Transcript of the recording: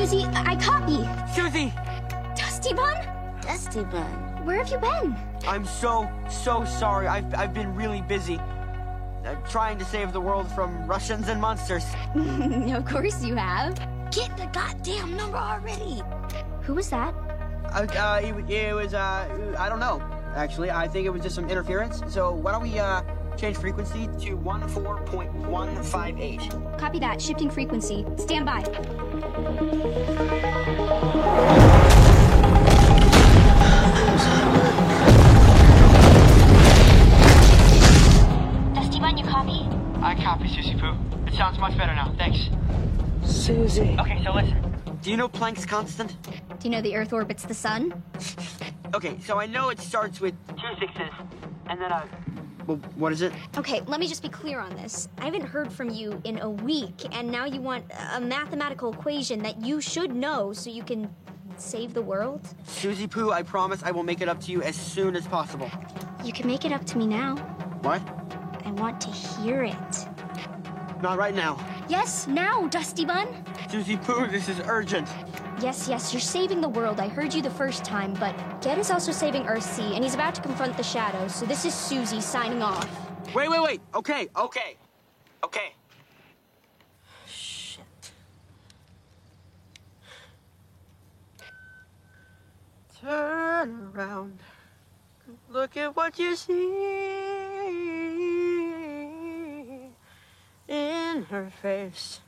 Susie, I copy. Susie! Dusty Bun? Dusty Bun. Where have you been? I'm so sorry. I've been really busy. Trying to save the world from Russians and monsters. Of course you have. Get the goddamn number already. Who was that? It was, I don't know, actually. I think it was just some interference. So why don't we, change frequency to 14.158. Copy that. Shifting frequency. Stand by. Dusty Bun, you copy? I copy, Susie Poo. It sounds much better now. Thanks. Susie. Okay, so listen. Do you know Planck's constant? Do you know the Earth orbits the sun? Okay, so I know it starts with 2 sixes, and then well, what is it? Okay, let me just be clear on this. I haven't heard from you in a week, and now you want a mathematical equation that you should know so you can save the world? Susie Poo, I promise I will make it up to you as soon as possible. You can make it up to me now. What? I want to hear it. Not right now. Yes, now, Dusty Bun. Susie Poo, this is urgent. Yes, you're saving the world. I heard you the first time, but Ged is also saving Earthsea, and he's about to confront the shadows, so this is Susie signing off. Wait. Okay. Shit. Turn around. Look at what you see in her face.